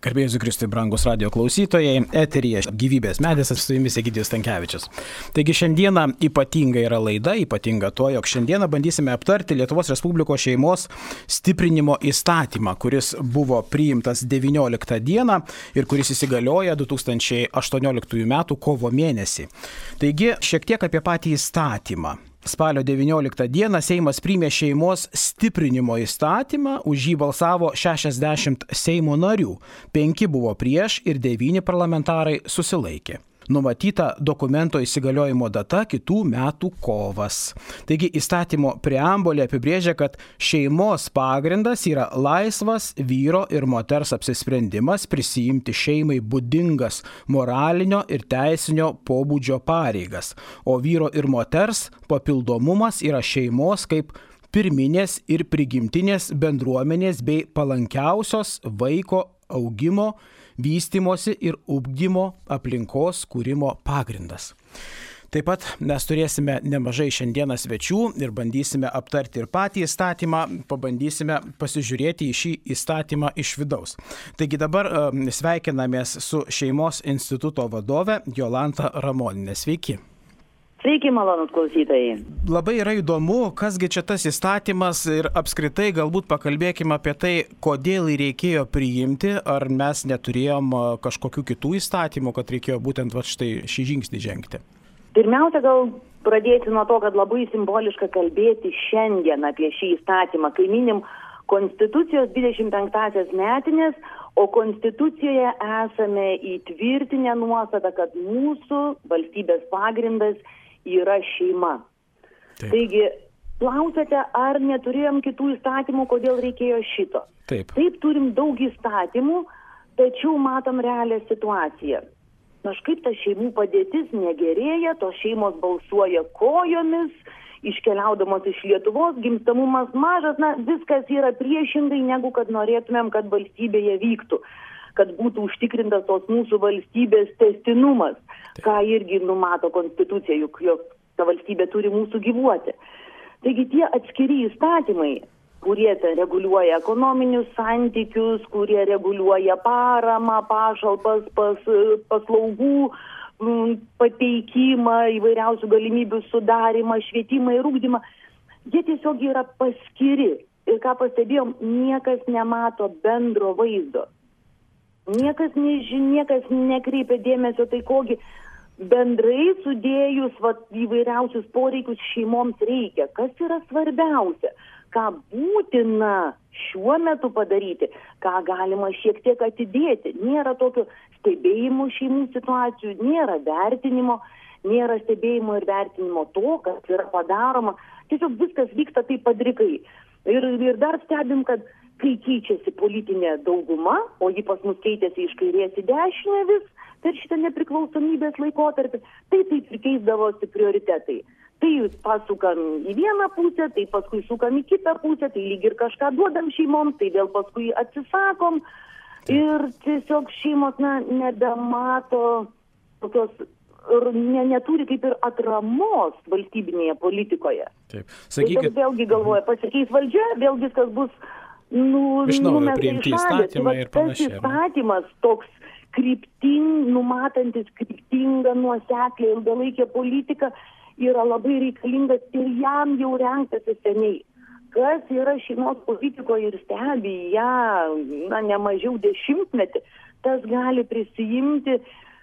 Garbėjai Jėzui Kristui, brangus radio klausytojai, eteryje Gyvybės medis, su jumis Egidijus Stankevičius. Taigi šiandieną ypatinga yra laida, ypatinga to, jog šiandieną bandysime aptarti Lietuvos Respublikos šeimos stiprinimo įstatymą, kuris buvo priimtas 19 dieną ir kuris įsigalioja 2018 m. kovo mėnesį. Taigi šiek tiek apie patį įstatymą. Spalio 19 dieną Seimas priėmė šeimos stiprinimo įstatymą, už jį balsavo 60 Seimo narių, 5 buvo prieš ir 9 parlamentarai susilaikė. Numatyta dokumento įsigaliojimo data kitų metų kovas. Taigi įstatymo preambulė apibrėžia, kad šeimos pagrindas yra laisvas vyro ir moters apsisprendimas prisiimti šeimai būdingas moralinio ir teisinio pobūdžio pareigas, o vyro ir moters papildomumas yra šeimos kaip pirminės ir prigimtinės bendruomenės bei palankiausios vaiko augimo, vystimosi ir ugdymo aplinkos kūrimo pagrindas. Taip pat mes turėsime nemažai šiandieną svečių ir bandysime aptarti ir patį įstatymą, pabandysime pasižiūrėti į šį įstatymą iš vidaus. Taigi dabar sveikinamės su Šeimos instituto vadove Jolanta Ramonienė. Sveiki. Sveiki, malonūs klausytojai. Labai yra įdomu, kasgi čia tas įstatymas ir apskritai galbūt pakalbėkime apie tai, kodėl jį reikėjo priimti, ar mes neturėjom kažkokių kitų įstatymų, kad reikėjo būtent štai šį žingsnį žengti. Pirmiausia, gal pradėti nuo to, kad labai simboliška kalbėti šiandien apie šį įstatymą, kai minim Konstitucijos 25-asias metinės, o Konstitucijoje esame įtvirtinę nuostatą, kad mūsų valstybės pagrindas yra šeima. Taip. Taigi, klausėte, ar neturėjom kitų įstatymų, kodėl reikėjo šito? Taip, turim daug įstatymų, tačiau matom realią situaciją. Kažkaip ta šeimų padėtis negerėja, tos šeimos balsuoja kojomis, iškeliaudamos iš Lietuvos, gimstamumas mažas, viskas yra priešingai, negu kad norėtumėm, kad valstybėje vyktų, kad būtų užtikrintas tos mūsų valstybės tęstinumas, ką irgi numato Konstitucija, juk ta valstybė turi mūsų gyvuoti. Taigi tie atskiri įstatymai, kurie reguliuoja ekonominius santykius, kurie reguliuoja paramą, pašalpas, paslaugų pateikimą, įvairiausių galimybių sudarimą, švietimą ir ugdymą, jie tiesiog yra paskiri. Ir ką pastebėjom, niekas nemato bendro vaizdo. Niekas nekreipia dėmesio, tai kogi bendrai sudėjus įvairiausius poreikius šeimoms reikia. Kas yra svarbiausia? Ką būtina šiuo metu padaryti? Ką galima šiek tiek atidėti? Nėra tokio stebėjimo šeimų situacijų, nėra vertinimo, nėra stebėjimo ir vertinimo to, kas yra padaroma. Tiesiog viskas vyksta taip padrikai. Ir dar stebim, kad kai keičiasi politinė dauguma, o ji pas mus keitėsi iš kairės į dešinę vis per šitą nepriklausomybės laikotarpį, tai taip ir keisdavosi prioritetai. Tai pasukam į vieną pusę, tai paskui sukam į kitą pusę, tai lyg ir kažką duodam šeimoms, tai vėl paskui atsisakom. Ir tiesiog šeimos nebemato tokios, neturi kaip ir atramos valstybinėje politikoje. Taip. Sakykit, vėlgi galvoja, pasikeis valdžia, vėl viskas bus iš naujo priimti įstatymą ir panašiai. Tas įstatymas toks numatantis kryptingą, nuoseklę, ilgalaikę politiką yra labai reikalingas ir jam jau rengtasi seniai. Kas yra šeimos politikoje ir stebi ją, nemažiau 10 metį, tas gali prisiminti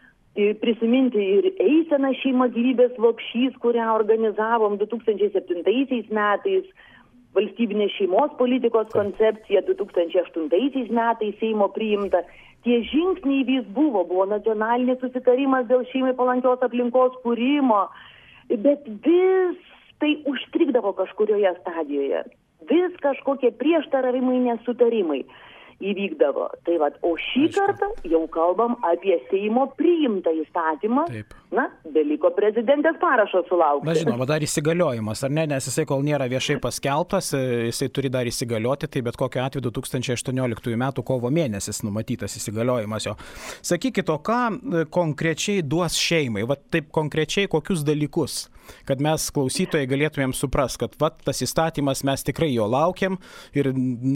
ir eiseną Šeima gyvybės lopšys, kurią organizavom 2007 metais, valstybinės šeimos politikos koncepcija 2008 metais Seimo priimta. Tie žingsniai vis buvo nacionalinis susitarimas dėl šeimai palankios aplinkos kūrimo, bet vis tai užstrigdavo kažkurioje stadijoje. Vis kažkokie prieštaravimai, nesutarimai įvykdavo. O šį kartą jau kalbam apie Seimo priimtą įstatymą. Taip. Beliko prezidentės parašo sulaukti. Žinoma, dar įsigaliojimas, ar ne? Nes jisai kol nėra viešai paskelbtas, jisai turi dar įsigalioti, tai bet kokiu atveju 2018 m. kovo mėnesis numatytas įsigaliojimas jo. Sakykit, o ką konkrečiai duos šeimai? Taip konkrečiai kokius dalykus? kad mes klausytojai galėtumėm supras, kad tas įstatymas mes tikrai jo laukiam ir,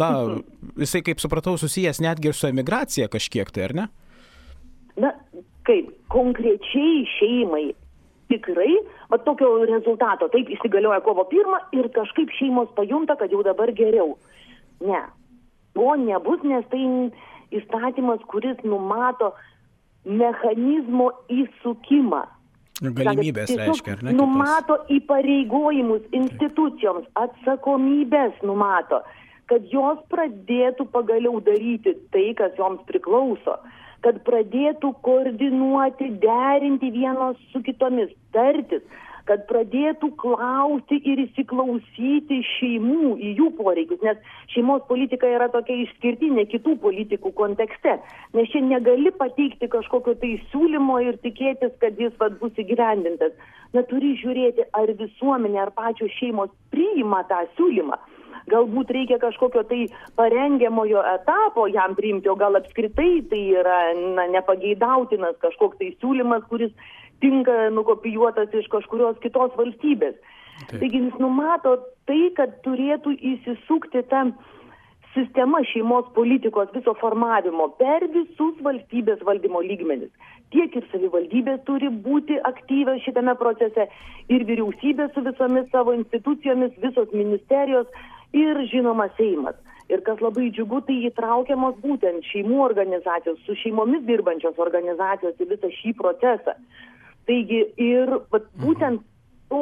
jisai, kaip supratau, susijęs netgi ir su emigracija kažkiek tai, ar ne? Na, kaip konkrečiai šeimai tikrai, tokio rezultato, taip įsigalioja kovo 1 ir kažkaip šeimos pajunta, kad jau dabar geriau. Ne, to nebus, nes tai įstatymas, kuris numato mechanizmo įsukimą. Galimybės reiškia, ar ne? Numato įpareigojimus institucijoms, atsakomybės numato, kad jos pradėtų pagaliau daryti tai, kas joms priklauso, kad pradėtų koordinuoti, derinti vienos su kitomis, tartis, kad pradėtų klausti ir įsiklausyti šeimų į jų poreikius, nes šeimos politika yra tokia išskirtinė kitų politikų kontekste, nes čia negali pateikti kažkokio tai siūlymo ir tikėtis, kad jis bus įgyvendintas. Na, turi žiūrėti, ar visuomenė, ar pačios šeimos priima tą siūlymą. Galbūt reikia kažkokio tai parengiamojo etapo jam priimti, o gal apskritai tai yra nepageidautinas kažkoks tai siūlymas, kuris tinka nukopijuotas iš kažkurios kitos valstybės. Taip. Taigi jis numato tai, kad turėtų įsisukti ta sistema šeimos politikos viso formavimo per visus valstybės valdymo lygmenis. Tiek ir savivaldybės turi būti aktyvios šitame procese, ir vyriausybė su visomis savo institucijomis, visos ministerijos ir žinoma Seimas. Ir kas labai džiugu, tai įtraukiamos būtent šeimų organizacijos, su šeimomis dirbančios organizacijos į visą šį procesą. Taigi ir būtent to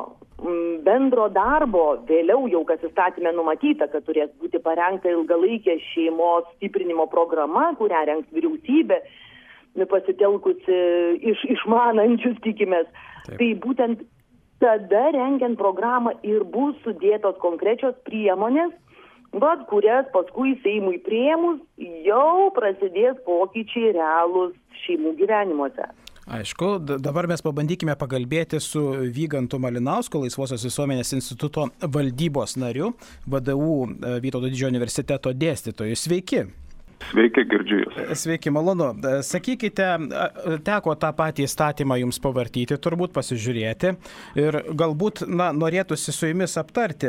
bendro darbo, vėliau jau kas įstatyme numatyta, kad turės būti parengta ilgalaikė šeimos stiprinimo programa, kurią rengs vyriausybė, pasitelkusi išmanančius, tikimės. Taip. Tai būtent tada rengiant programą ir bus sudėtos konkrečios priemonės, kurias paskui Seimui priėmus jau prasidės pokyčiai realūs šeimų gyvenimuose. Aišku, dabar mes pabandykime pakalbėti su Vygantu Malinausku, Laisvosios visuomenės instituto valdybos nariu, VDU Vytauto Didžiojo universiteto dėstytoju. Sveiki. Sveiki, girdžiu Jūs. Sveiki, malonu. Sakykite, teko tą patį įstatymą Jums pavartyti, turbūt pasižiūrėti ir galbūt norėtųsi su Jumis aptarti.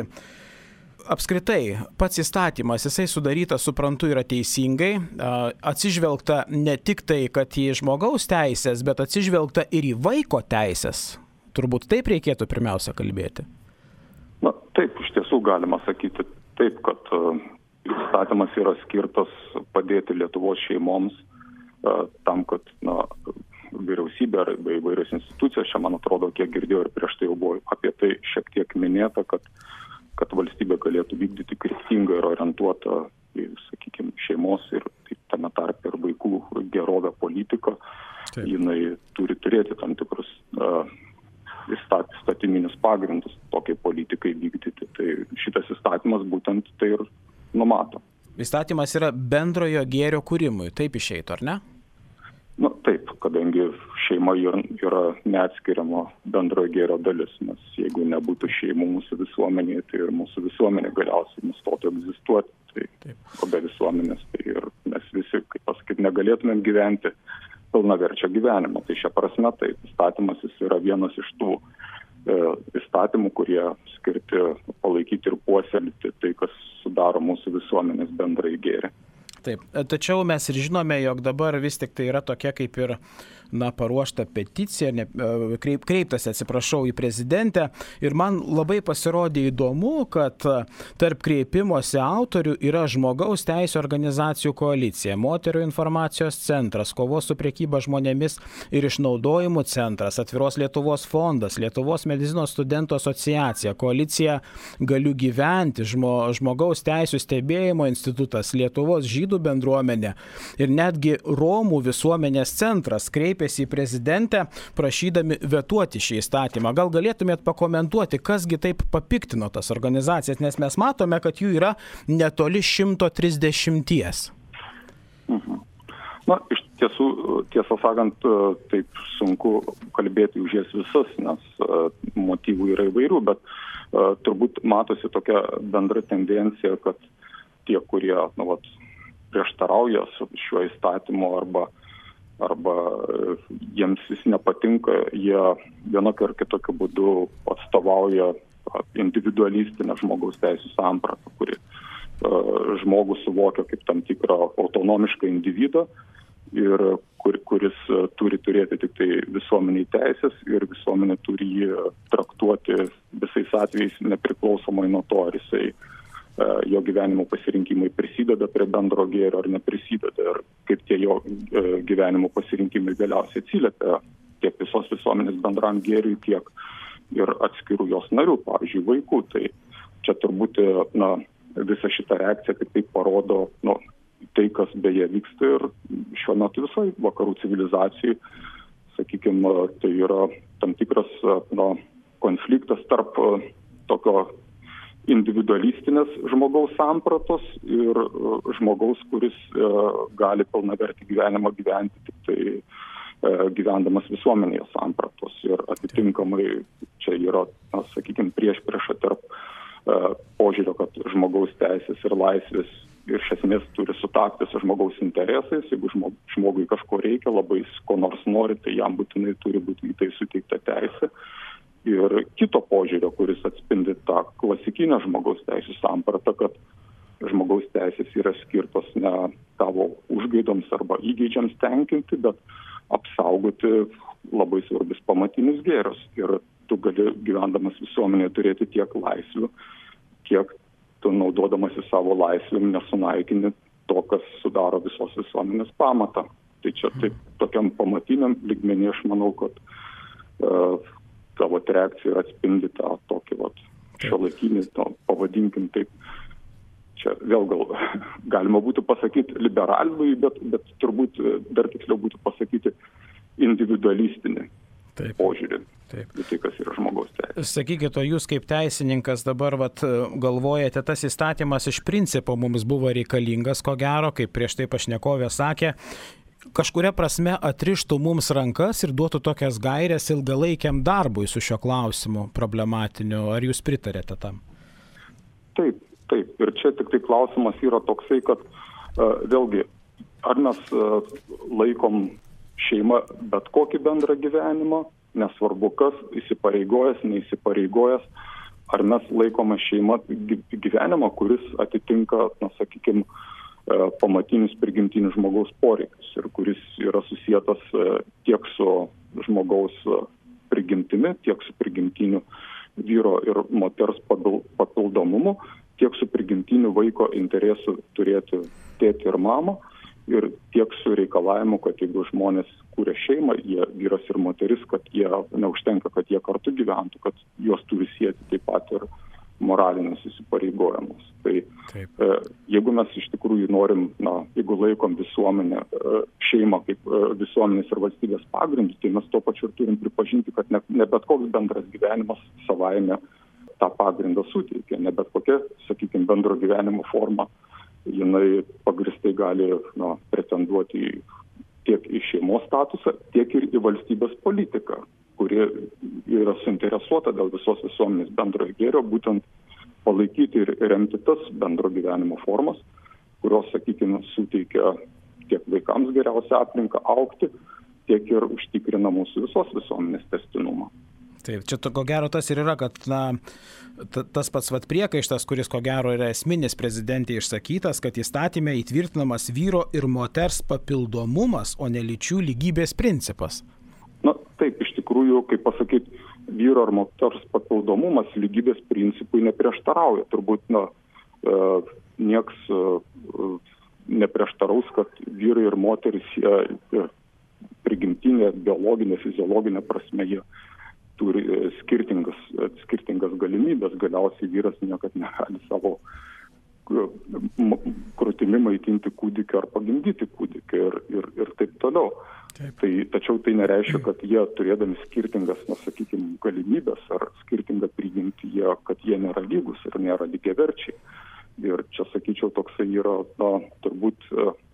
Apskritai, pats įstatymas, jisai sudarytas, suprantu, yra teisingai, atsižvelgta ne tik tai, kad į žmogaus teisės, bet atsižvelgta ir į vaiko teisės. Turbūt taip reikėtų pirmiausia kalbėti. Na, taip, iš tiesų galima sakyti taip, kad įstatymas yra skirtas padėti Lietuvos šeimoms tam, kad vyriausybė ar įvairios institucijos, čia man atrodo, kiek girdėjau ir prieš tai jau buvo apie tai šiek tiek minėta, kad valstybė galėtų vykdyti kryptingą ir orientuotą į, sakykime, šeimos ir tame tarpe ir vaikų gerovę politiką. Taip. Jinai turi turėti tam tikrus įstatyminius pagrindus tokiai politikai vykdyti. Tai šitas įstatymas būtent tai ir numato. Įstatymas yra bendrojo gėrio kūrimui, taip išeitų, ar ne? Na, taip, kadangi šeima yra neatskiriama bendrojo gėrio dalis, nes jeigu nebūtų šeimų mūsų visuomenėje, tai ir mūsų visuomenė galiausiai nustotų egzistuoti. Tai be visuomenės, tai ir mes visi, kaip pasakyti, negalėtumėm gyventi pilnaverčio gyvenimo. Tai šia prasme, tai įstatymas jis yra vienas iš tų įstatymų, kurie skirti palaikyti ir puoselėti tai, kas sudaro mūsų visuomenės bendrąjį gėrį. Taip, tačiau mes ir žinome, jog dabar vis tik tai yra tokia kaip ir paruošta peticija, kreiptasi, atsiprašau, į prezidentę. Ir man labai pasirodė įdomu, kad tarp kreipimosi autorių yra Žmogaus teisių organizacijų koalicija, Moterų informacijos centras, Kovos su prekyba žmonėmis ir išnaudojimu centras, Atviros Lietuvos fondas, Lietuvos medicinos studentų asociacija, koalicija Galiu gyventi, Žmogaus teisių stebėjimo institutas, Lietuvos žydų bendruomenė ir netgi Romų visuomenės centras kreipėsi į prezidentę, prašydami vetuoti šį įstatymą. Gal galėtumėt pakomentuoti, kasgi taip papiktino tas organizacijas, nes mes matome, kad jų yra netoli 130. Na, iš tiesų, tiesą sakant, taip sunku kalbėti už jas visus, nes motyvų yra įvairių, bet turbūt matosi tokia bendra tendencija, kad tie, kurie prieštarauja su šiuo įstatymu arba arba jiems jis nepatinka, jie vienokio ar kitokio būdu atstovauja individualistinę žmogaus teisų sampratą, kuri žmogus suvokia kaip tam tikrą autonomišką individą ir kuris turi turėti tik tai visuomeniai teisės ir visuomenė turi jį traktuoti visais atvejais nepriklausomai nuo to, ar jisai jo gyvenimo pasirinkimai prisideda prie bendro gėrio ar neprisideda ir kaip tie jo gyvenimo pasirinkimai galiausiai atsiliepia tiek visos visuomenės bendram gėriui, tiek ir atskirų jos narių, pavyzdžiui, vaikų. Tai čia turbūt visa šita reakcija kaip tai parodo tai, kas beje vyksta ir šiuo metu visai vakarų civilizacijai, sakykime, tai yra tam tikras konfliktas tarp tokio individualistinės žmogaus sampratos ir žmogaus, kuris gali pilnavertį gyvenimą gyventi tik tai gyvendamas visuomenėje sampratos. Ir atitinkamai čia yra, sakykime, priešprieša tarp požiūrio, kad žmogaus teisės ir laisvės ir iš esmės turi sutakti su žmogaus interesais. Jeigu žmogui kažko reikia, labai ko nors nori, tai jam būtinai turi būti į tai suteikta teisė. Ir kito požiūrio, kuris atspindi tą klasikinę žmogaus teisų sampratą, kad žmogaus teisės yra skirtos ne tavo užgaidoms arba įgeidžiams tenkinti, bet apsaugoti labai svarbius pamatinius gėrius. Ir tu gali gyvendamas visuomenėje turėti tiek laisvių, kiek tu naudodamasi savo laisvėm nesunaikini to, kas sudaro visos visuomenės pamatą. Tai čia taip tokiam pamatiniam lygmenį aš manau, kad tavo reakcija atspindi tą tokį šiuolaikinį, pavadinkim taip, čia vėl galima būtų pasakyti liberalų, bet turbūt dar tiksliau būtų pasakyti individualistinį požiūrį. Taip. Tai kas yra žmogaus teisės. Sakykite, o jūs kaip teisininkas dabar galvojate, tas įstatymas iš principo mums buvo reikalingas, ko gero, kaip prieš tai pašnekovė sakė, kažkuria prasme atrištų mums rankas ir duotų tokias gairės ilgalaikiam darbui su šio klausimu problematiniu. Ar jūs pritarėte tam? Taip. Ir čia tik tai klausimas yra toksai, kad vėlgi, ar mes laikom šeimą bet kokį bendrą gyvenimą, nesvarbu kas, įsipareigojęs, neįsipareigojęs, ar mes laikome šeimą gyvenimą, kuris atitinka, sakykime, pamatinius prigimtinius žmogaus poreikius ir kuris yra susietas tiek su žmogaus prigimtimi, tiek su prigimtiniu vyro ir moters papildomumu, tiek su prigimtiniu vaiko interesu turėti tėtį ir mamą, ir tiek su reikalavimu, kad jeigu žmonės kūrė šeimą, jie vyras ir moteris, kad jie neužtenka, kad jie kartu gyventų, kad juos turi sieti taip pat ir moralinius įsipareigojimus. Tai jeigu mes iš tikrųjų norim, jeigu laikom visuomenę, šeimą kaip visuomenės ir valstybės pagrindų, tai mes tuo pačiu ir turim pripažinti, kad ne bet koks bendras gyvenimas savaime tą pagrindą suteikia, ne bet kokia, sakykime, bendro gyvenimo forma jinai pagristai gali pretenduoti tiek į šeimos statusą, tiek ir į valstybės politiką, kuri yra suinteresuota dėl visos visuomenės bendrojo gėrio, būtent palaikyti ir remti tas bendro gyvenimo formas, kurios, sakykime, suteikia tiek vaikams geriausią aplinką augti, tiek ir užtikrina mūsų visos visuomenės tęstinumą. Taip, čia ko gero tas ir yra, kad tas pats priekaištas, kuris ko gero yra esminis prezidentė išsakytas, kad įstatyme įtvirtinamas vyro ir moters papildomumas, o ne lyčių lygybės principas. Taip, iš tikrųjų, kaip pasakyti, vyro ir moters papildomumas lygybės principui neprieštarauja. Turbūt nieks neprieštaraus, kad vyrai ir moteris prigimtinė, biologinė, fiziologinė prasme jie turi skirtingas galimybės. Galiausiai vyras niekad negali savo krūtimi maitinti kūdikį ar pagimdyti kūdikį ir taip toliau. Tačiau tai nereiškia, kad jie turėdami skirtingas, sakykime, galimybės ar skirtingą prigimtį, kad jie nėra lygus ir nėra lygiaverčiai. Ir čia, sakyčiau, toksai yra, turbūt,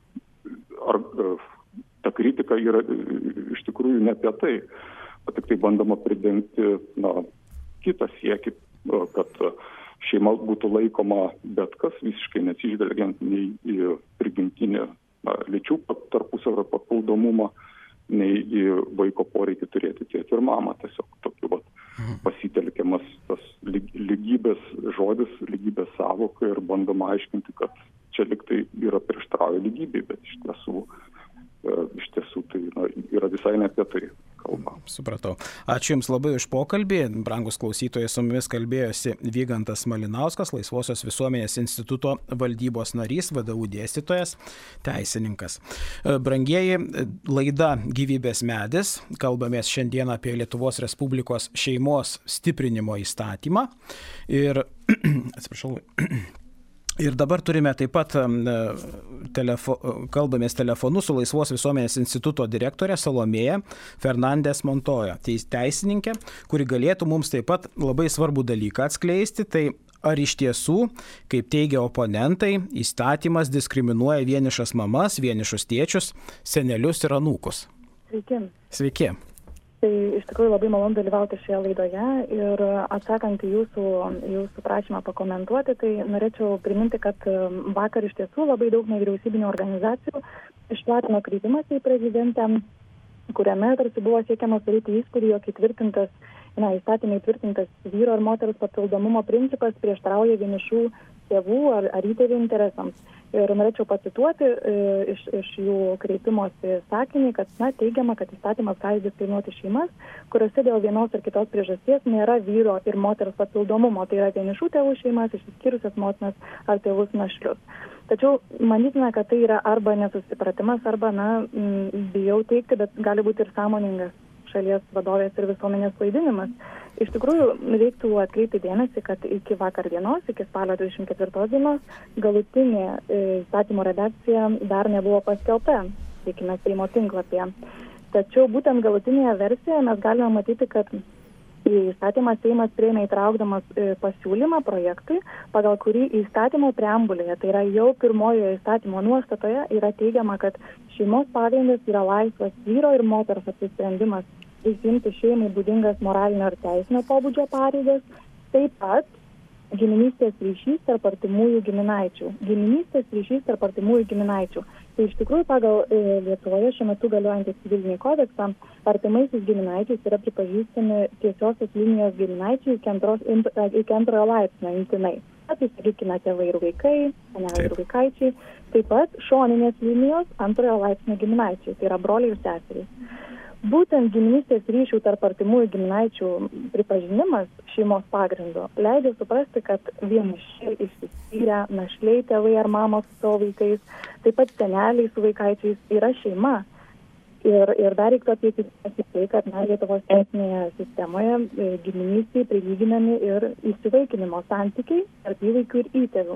ta kritika yra iš tikrųjų ne apie tai, bet tik tai bandoma pridengti kitą siekį, kad šeima būtų laikoma bet kas, visiškai neatsižvelgiant nei į prigimtinį lyčių tarpusavio papildomumą, nei į vaiko poreikį turėti tėtį ir mamą. Tiesiog tokiu pasitelkiamas tas lygybės žodis, lygybės sąvoka ir bandoma aiškinti, kad čia liktai yra prieštarauja lygybei, bet iš tiesų tai yra visai ne apie tai kalba. Supratau. Ačiū Jums labai už pokalbį. Brangus klausytojai, su mumis kalbėjosi Vygantas Malinauskas, Laisvosios visuomenės instituto valdybos narys, VDU dėstytojas, teisininkas. Brangieji, laida Gyvybės medis. Kalbamės šiandien apie Lietuvos Respublikos šeimos stiprinimo įstatymą. Ir dabar turime taip pat kalbamės telefonu su Laisvos visuomenės instituto direktorė Salomėja Fernandes Montoya, teisininkė, kuri galėtų mums taip pat labai svarbų dalyką atskleisti. Tai ar iš tiesų, kaip teigia oponentai, įstatymas diskriminuoja vienišas mamas, vienišus tėčius, senelius ir anūkus? Sveiki. Sveiki. Tai iš tikrųjų labai malonu dalyvauti šioje laidoje ir atsakant į jūsų prašymą pakomentuoti, tai norėčiau priminti, kad vakar iš tiesų labai daug nevyriausybinių organizacijų išplatino kreipimąsi į prezidentę, kuriame tarsi buvo siekiama sudaryti įspūdį, jog įstatymai įtvirtintas vyro ir moters papildomumo principas prieštarauja vienišų tėvų ar įtėvių interesams. Ir norėčiau pacituoti iš jų kreipimosi sakinį, kad teigiama, kad įstatymas gali diskriminuoti šeimas, kuriuose dėl vienos ar kitos priežasties nėra vyro ir moters papildomumo. Tai yra vienišų tėvų šeimas, išsiskyrusias motinas ar tėvus našlius. Tačiau manytina, kad tai yra arba nesusipratimas, arba, bijau teigti, bet gali būti ir sąmoningas šalies vadovės ir visuomenės klaidinimas. Iš tikrųjų, reiktų atkreipti dėmesį, kad iki vakar dienos, iki spalio 24 dienos, galutinė įstatymo redakcija dar nebuvo paskelbta, sakykime, Seimo tinklapyje. Tačiau būtent galutinėje versijoje mes galime matyti, kad į įstatymą Seimas priėmė įtraukdamas pasiūlymą projektui, pagal kurį įstatymo preambulėje, tai yra jau pirmojoje įstatymo nuostatoje, yra teigiama, kad šeimos pagrindas yra laisvas vyro ir moters apsisprendimas įsimti šeimai būdingas moralinio ir teisinio pobūdžio pareigas, taip pat giminystės ryšys tarp artimųjų giminaičių. Tai iš tikrųjų pagal Lietuvoje šiuo metu galiojantį civilinį kodeksą artimaisiais giminaičiais yra pripažįstami tiesiosios linijos giminaičiai iki antrojo laipsnio imtinai. Tai sakykime tėvai ir vaikai, seneliai ir vaikaičiai, taip pat šoninės linijos antrojo laipsnio giminaičiai, tai yra broliai ir seserys. Būtent giminystės ryšių tarp artimųjų giminaičių pripažinimas šeimos pagrindu leidžia suprasti, kad vieniši išsiskyrę našliai tėvai ar mamos su savo vaikais, taip pat seneliai su vaikaičiais yra šeima. Ir dar reiktų atkreipti tai, kad Lietuvos teisinėje sistemoje giminystei prilyginami ir įsivaikinimo santykiai tarp įvaikių ir įtėvių.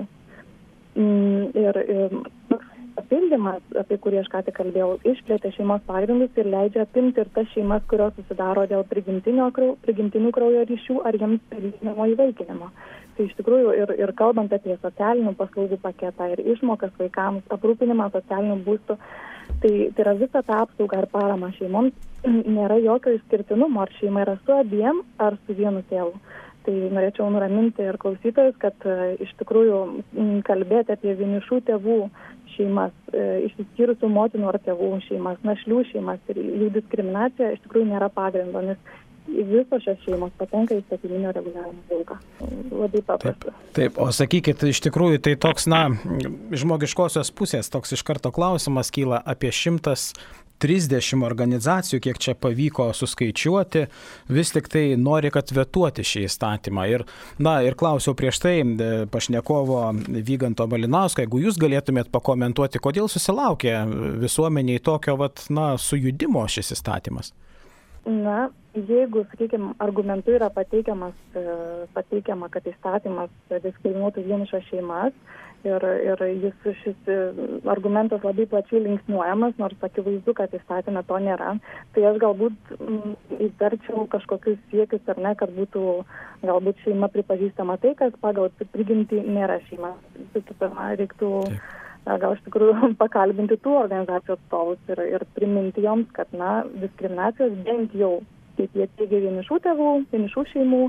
Ir papildymas, apie kurį aš ką tik kalbėjau, išplėtė šeimos pagrindus ir leidžia apimti ir tas šeimas, kurios susidaro dėl prigimtinių kraujo ryšių ar jiems prilyginamo įvaikinimo. Tai iš tikrųjų ir kalbant apie socialinių paslaugų paketą ir išmokas vaikams, aprūpinimą socialinių būstų, tai yra visą tą apsaugą ir paramą šeimoms, nėra jokio išskirtinumo, ar šeima yra su abiem ar su vienu tėvu. Tai norėčiau nuraminti ir klausytojus, kad iš tikrųjų kalbėti apie vienišų tėvų šeimas, išsiskyrusių motinų ar tėvų šeimas, našlių šeimas ir jų diskriminacija iš tikrųjų nėra pagrindo, nes visos šios šeimos patenka į įstatyminio reguliavimo lauką. Labai paprasta. Taip, o sakykit, iš tikrųjų tai toks, žmogiškosios pusės, toks iš karto klausimas kyla apie 130 organizacijų, kiek čia pavyko suskaičiuoti, vis tik tai nori, kad vetuoti šį įstatymą. Ir klausiau prieš tai pašnekovo Vyganto Malinausko, jeigu jūs galėtumėt pakomentuoti, kodėl susilaukė visuomeniai tokio sujudimo šis įstatymas? Jeigu, sakykime, argumentu yra pateikiama, kad įstatymas diskriminuotų vienišas šeimas ir šis argumentas labai plačiai linksniuojamas, nors akivaizdu, kad įstatyme to nėra, tai aš galbūt įtarčiau kažkokius siekius ar ne, kad būtų galbūt šeima pripažįstama tai, kad pagal prigimtį nėra šeima. Reiktų gal iš tikrųjų pakalbinti tų organizacijų atstovus ir priminti joms, kad diskriminacijos bent jau, kaip jie teigia, vienišų tėvų, vienišų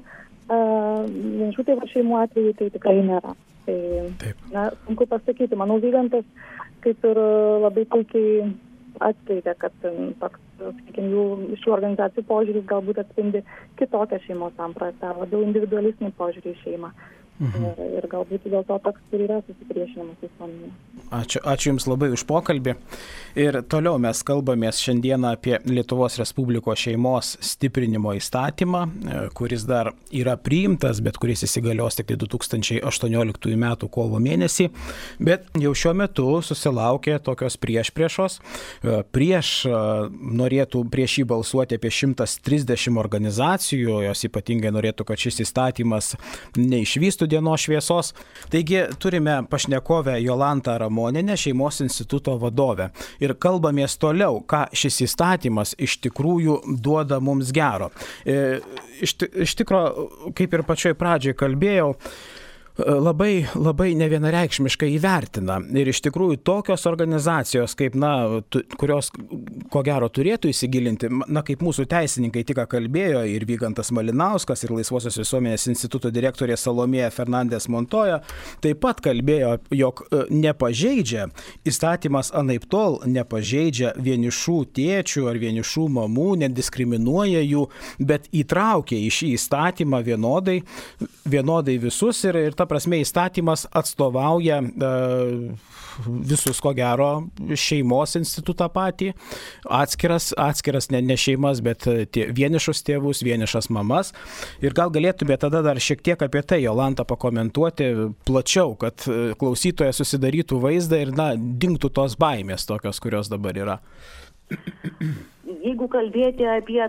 tėvų šeimų atveju, tai tikrai nėra. Tai, sunku pasakyti. Manau, Vygantas kaip ir labai puikiai atskleidė, kad toks, sakykime, šių organizacijų požiūris galbūt atspindi kitokią šeimos sampratą, labiau individualistinį požiūrį į šeimą. Ir galbūt dėl to toks ir yra susipriešinimas visuomenėje. Ačiū Jums labai už pokalbį. Ir toliau mes kalbamės šiandieną apie Lietuvos Respublikos šeimos stiprinimo įstatymą, kuris dar yra priimtas, bet kuris įsigalios tik 2018 m. kovo mėnesį. Bet jau šiuo metu susilaukė tokios priešpriešos. Norėtų prieš jį balsuoti apie 130 organizacijų, jos ypatingai norėtų, kad šis įstatymas neišvystų dienos šviesos. Taigi turime pašnekovę Jolantą Ramonienę, Šeimos instituto vadovę. Ir kalbamės toliau, ką šis įstatymas iš tikrųjų duoda mums gero. Iš tikro, kaip ir pačioj pradžioj kalbėjau, labai nevienareikšmiškai įvertina. Ir iš tikrųjų tokios organizacijos, kaip, kurios ko gero turėtų įsigilinti, kaip mūsų teisininkai tik kalbėjo, ir Vygantas Malinauskas, ir Laisvosios visuomenės instituto direktorė Salomėja Fernandės Montoja, taip pat kalbėjo, jog nepažeidžia įstatymas anaiptol, nepažeidžia vienišų tėčių ar vienišų mamų, nediskriminuoja jų, bet įtraukia į šį įstatymą vienodai visus ir ta prasme įstatymas atstovauja visus, ko gero, šeimos institutą patį, atskiras ne šeimas, bet vienišus tėvus, vienišas mamas. Ir gal galėtume tada dar šiek tiek apie tai, Jolanta, pakomentuoti plačiau, kad klausytojas susidarytų vaizdą ir dingtų tos baimės tokios, kurios dabar yra. Jeigu kalbėti apie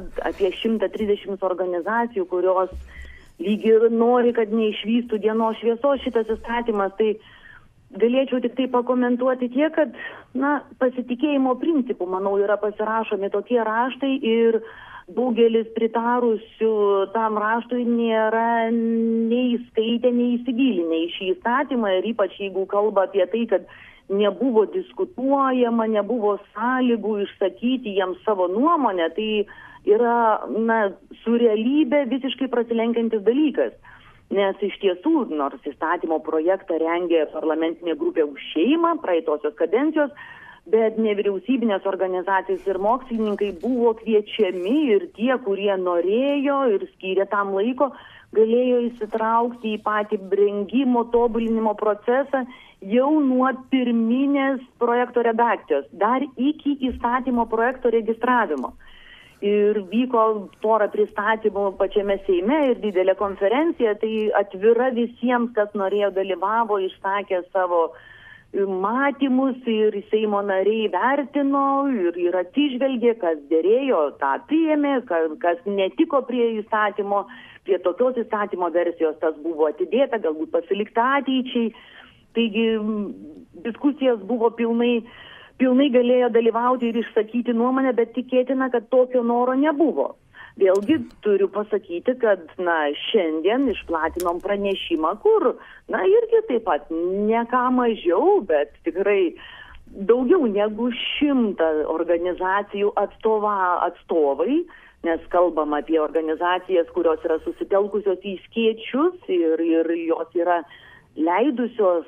130 organizacijų, kurios lyg ir nori, kad neišvystų dienos šviesos šitas įstatymas, tai galėčiau tik tai pakomentuoti tiek, kad pasitikėjimo principų, manau, yra pasirašomi tokie raštai ir daugelis pritarusių tam raštui nėra nei skaitę, nei įsigilinę į šį įstatymą, ir ypač jeigu kalba apie tai, kad nebuvo diskutuojama, nebuvo sąlygų išsakyti jiems savo nuomonę, tai yra su realybė visiškai prasilenkiantis dalykas. Nes iš tiesų, nors įstatymo projektą rengė parlamentinė grupė už šeimą praeitosios kadencijos, bet nevyriausybinės organizacijos ir mokslininkai buvo kviečiami ir tie, kurie norėjo ir skyrė tam laiko, galėjo įsitraukti į patį brengimo, tobulinimo procesą jau nuo pirminės projekto redakcijos, dar iki įstatymo projekto registravimo. Ir vyko porą pristatymų pačiame Seime ir didelė konferencija, tai atvira visiems, kas norėjo, dalyvavo, išsakė savo matymus ir Seimo nariai vertino ir atsižvelgė, kas dėrėjo, tą priėmė, kas netiko prie įstatymo, prie tokios įstatymo versijos, tas buvo atidėta, galbūt pasilikta ateičiai. Taigi diskusijos buvo pilnai galėjo dalyvauti ir išsakyti nuomonę, bet tikėtina, kad tokio noro nebuvo. Vėlgi turiu pasakyti, kad šiandien išplatinom pranešimą, kur irgi taip pat ne ką mažiau, bet tikrai daugiau negu 100 organizacijų atstovai, nes kalbam apie organizacijas, kurios yra susitelkusios į skėčius ir jos yra leidusios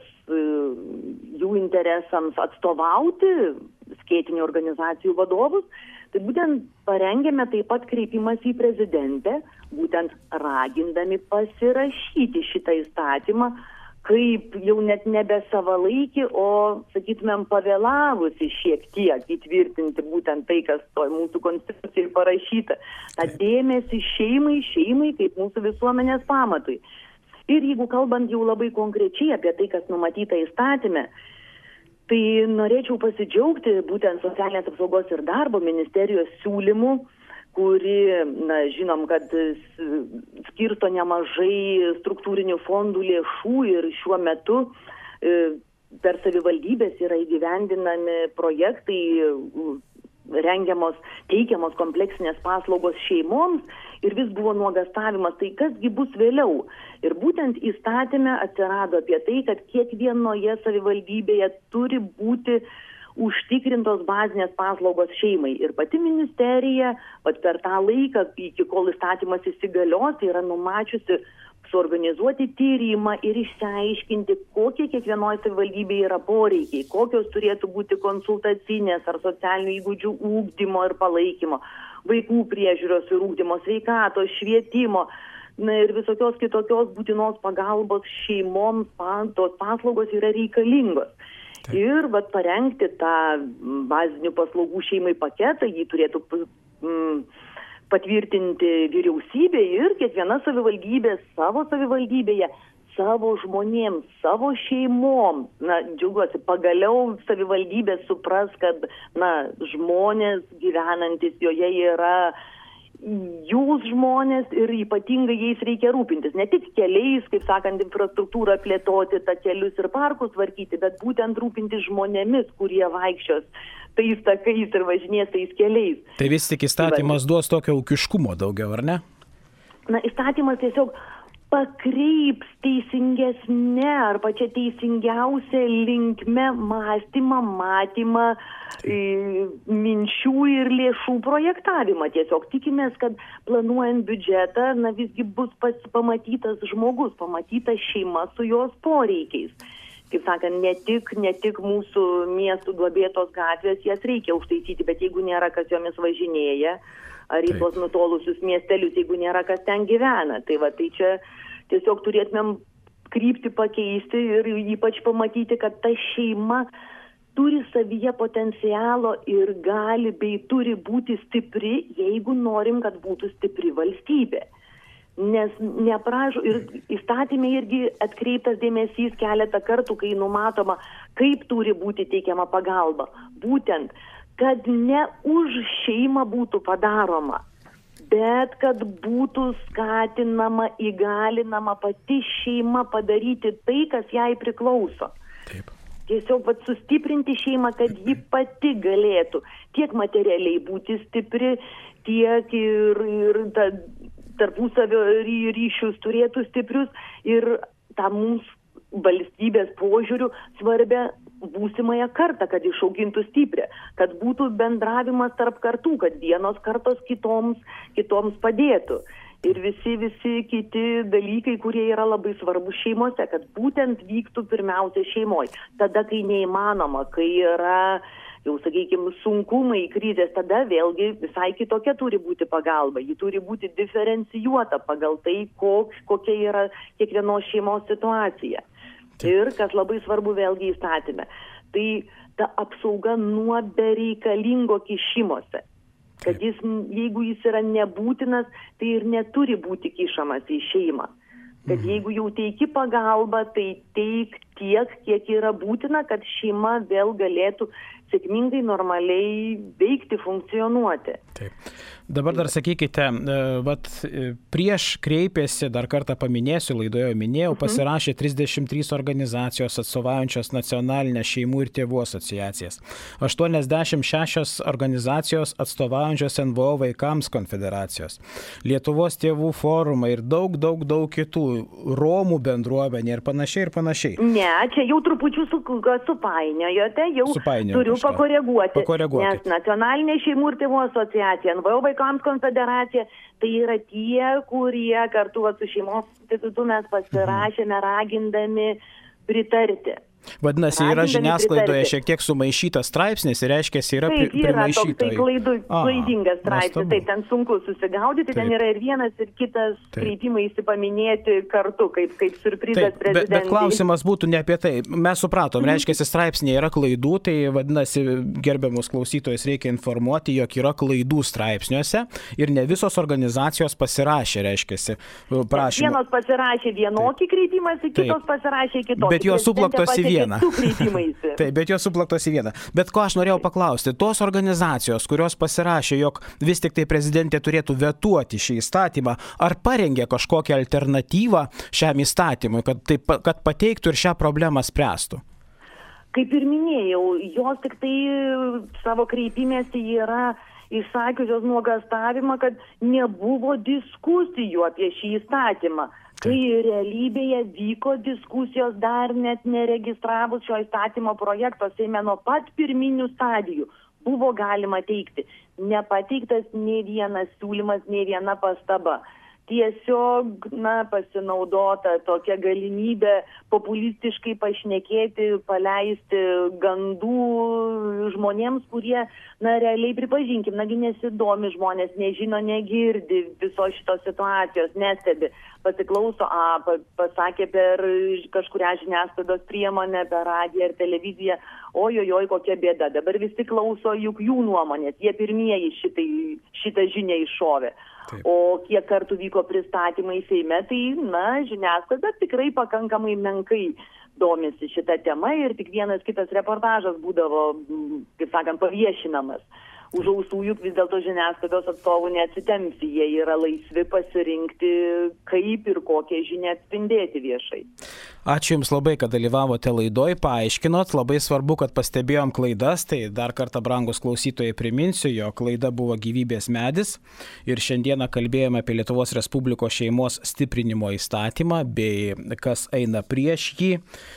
jų interesams atstovauti skėtinių organizacijų vadovus, tai būtent parengėme taip pat kreipimąsi į prezidentę, būtent ragindami pasirašyti šitą įstatymą, kaip jau net nebe savalaikį, o, sakytumėm, pavėlavusi šiek tiek įtvirtinti būtent tai, kas toj mūsų konstitucijai parašyta. Ta dėmesį šeimai kaip mūsų visuomenės pamatui. Ir jeigu kalbant jau labai konkrečiai apie tai, kas numatyta įstatyme, tai norėčiau pasidžiaugti būtent Socialinės apsaugos ir darbo ministerijos siūlymų, kuri, žinom, kad skirsto nemažai struktūrinių fondų lėšų ir šiuo metu per savivaldybės yra įgyvendinami projektai, teikiamos kompleksinės paslaugos šeimoms ir vis buvo nuogąstavimas, tai kasgi bus vėliau. Ir būtent įstatyme atsirado apie tai, kad kiekvienoje savivaldybėje turi būti užtikrintos bazinės paslaugos šeimai. Ir pati ministerija, per tą laiką, iki kol įstatymas įsigalios, yra numačiusi suorganizuoti tyrimą ir išsiaiškinti, kokie kiekvienoje savivaldybėje yra poreikiai, kokios turėtų būti konsultacinės ar socialinių įgūdžių ugdymo ir palaikymo, vaikų priežiūros ir ugdymo, sveikatos, švietimo, ir visokios kitokios būtinos pagalbos šeimoms, tos paslaugos yra reikalingos. Taip. Ir parengti tą bazinių paslaugų šeimai paketą, jį turėtų patvirtinti vyriausybė ir kiekviena savivaldybė savo savivaldybėje, savo žmonėms, savo šeimom. Džiaugiuosi, pagaliau savivaldybė supras, kad žmonės gyvenantis joje yra jūs žmonės ir ypatingai jais reikia rūpintis. Ne tik keliais, kaip sakant, infrastruktūrą plėtoti, takelius ir parkus tvarkyti, bet būtent rūpintis žmonėmis, kurie vaikščios tais takais ir važinės tais keliais. Tai vis tik įstatymas duos tokio ūkiškumo daugiau, ar ne? Įstatymas tiesiog pakreips teisingesnė ar pačia teisingiausia linkme mąstymą, matymą, minčių ir lėšų projektavimą. Tiesiog tikimės, kad planuojant biudžetą, visgi bus pamatytas žmogus, pamatyta šeima su jos poreikiais. Kaip sakant, ne tik mūsų miestų duobėtos gatvės, jas reikia užtaisyti, bet jeigu nėra kas jomis važinėja, ar į tuos nutolusius miestelius, jeigu nėra kas ten gyvena. Tai čia tiesiog turėtumėm kryptį pakeisti ir ypač pamatyti, kad ta šeima turi savyje potencialo ir gali bei turi būti stipri, jeigu norim, kad būtų stipri valstybė. Nes neprašo ir įstatymė irgi atkreiptas dėmesys keletą kartų, kai numatoma, kaip turi būti teikiama pagalba. Būtent, kad ne už šeimą būtų padaroma, bet kad būtų skatinama, įgalinama pati šeima padaryti tai, kas jai priklauso. Taip. Tiesiog sustiprinti šeimą, kad ji pati galėtų tiek materialiai būti stipri, tiek ir tarpusavio ryšius turėtų stiprius ir tą mums valstybės požiūrių svarbę būsimąją kartą, kad išaugintų stiprią, kad būtų bendravimas tarp kartų, kad vienos kartos kitoms padėtų. Ir visi kiti dalykai, kurie yra labai svarbus šeimose, kad būtent vyktų pirmiausia šeimoje. Tada, kai neįmanoma, kai yra, jau sakykime, sunkumai, krizės, tada vėlgi visai kitokia turi būti pagalba. Ji turi būti diferencijuota pagal tai, kokia yra kiekvienos šeimos situacija. Ir kas labai svarbu vėlgi įstatyme, tai ta apsauga nuo bereikalingo kišimosi. Kad jeigu jis yra nebūtinas, tai ir neturi būti kišamas į šeimą. Kad jeigu jau teiki pagalbą, tai teik tiek, kiek yra būtina, kad šeima vėl galėtų sėkmingai, normaliai veikti, funkcionuoti. Taip. Dabar dar sakykite, prieš kreipėsi, dar kartą paminėsiu, laidoje minėjau, pasirašė 33 organizacijos atstovaujančios nacionalinės šeimų ir tėvų asociacijas, 86 organizacijos atstovaujančios NVO vaikams konfederacijos, Lietuvos tėvų forumai ir daug kitų, Romų bendruomenė ir panašiai. Ne, čia jau trupučių supainiojote, jau turiu pakoreguoti. Nes nacionalinė šeimų ir tėvų asociacija, NVO vaikams konfederacija, tai yra tie, kurie kartu su šeimos institutu mes pasirašėme ragindami pritarti. Vadinasi, yra žiniasklaidoje šiek tiek sumaišytas straipsnis ir reiškia, yra primaišytojai. Taip, yra toks klaidingas straipsnis, taip, ten sunku susigaudyti, ten yra ir vienas, ir kitas kreipimai įsipaminėti kartu, kaip surprizas prezidentui. Bet klausimas būtų ne apie tai. Mes supratom, reiškia, straipsnėje yra klaidų, tai vadinasi, gerbiamus klausytojus reikia informuoti, jog yra klaidų straipsniuose ir ne visos organizacijos pasirašė, reiškia, prašymą. Vienos pasirašė vienokį kreipimąsi, kitos pasirašė kitokį. Bet jos suplaktos į vieną. Taip, bet jos suplaktos į vieną. Bet ko aš norėjau paklausti, tos organizacijos, kurios pasirašė, jog vis tik tai prezidentė turėtų vetuoti šį įstatymą, ar parengė kažkokią alternatyvą šiam įstatymui, kad pateiktų ir šią problemą spręstų? Kaip ir minėjau, jos tik tai savo kreipimėsi yra išsakiusios nuogąstavimą, kad nebuvo diskusijų apie šį įstatymą. Kai realybėje vyko diskusijos dar net neregistravus šio įstatymo projekto Seime nuo pat pirminių stadijų buvo galima teikti. Nepateiktas nei vienas siūlymas, nei viena pastaba. tiesiog, pasinaudota tokia galimybė populistiškai pašnekėti, paleisti gandų žmonėms, kurie, realiai pripažinkim, nesidomi žmonės, nežino, negirdi viso šitos situacijos, nestebi, pasiklauso, pasakė per kažkurią žiniasklaidos priemonę, per radiją ir televiziją, ojojoj, kokia bėda, dabar visi klauso juk jų nuomonės, jie pirmieji šitą žinią iššovė. Taip. O kiek kartų vyko pristatymai Seime, tai, žiniasklaida tikrai pakankamai menkai domisi šitą temą ir tik vienas kitas reportažas būdavo, kaip sakant, paviešinamas. Už ausų juk vis dėlto žiniasklaidos atstovų neatsitempsi, jie yra laisvi pasirinkti, kaip ir kokią žinią atspindėti viešai. Ačiū Jums labai, kad dalyvavote laidoj, paaiškinot, labai svarbu, kad pastebėjom klaidas, tai dar kartą, brangus klausytojai, priminsiu, jo klaida buvo gyvybės medis ir šiandieną kalbėjome apie Lietuvos Respublikos šeimos stiprinimo įstatymą bei kas eina prieš jį.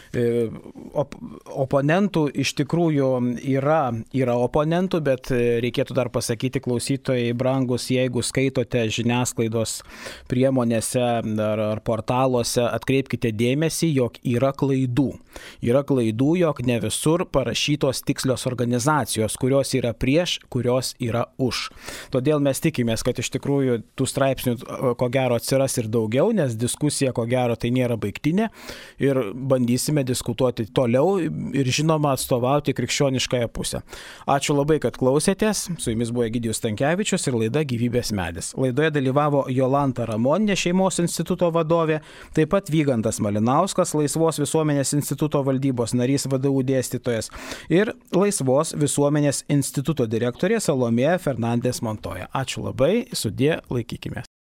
Oponentų iš tikrųjų yra oponentų, bet reikėtų dar pasakyti, klausytojai brangus, jeigu skaitote žiniasklaidos priemonėse ar portaluose, atkreipkite dėmesį, jog yra klaidų. Yra klaidų, jog ne visur parašytos tikslios organizacijos, kurios yra prieš, kurios yra už. Todėl mes tikimės, kad iš tikrųjų tų straipsnių ko gero atsiras ir daugiau, nes diskusija ko gero tai nėra baigtinė ir bandysime diskutuoti toliau ir žinoma atstovauti krikščioniškąją pusę. Ačiū labai, kad klausėtės. Su jumis buvo Egidijus Stankevičius ir laida Gyvybės medis. Laidoje dalyvavo Jolanta Ramonė, Šeimos instituto vadovė, taip pat Vygantas Malinauskas, Laisvos visuomenės instituto valdybos narys, VDU dėstytojas ir Laisvos visuomenės instituto direktorė Salomėja Fernandės Montoja. Ačiū labai, sudie, laikykimės.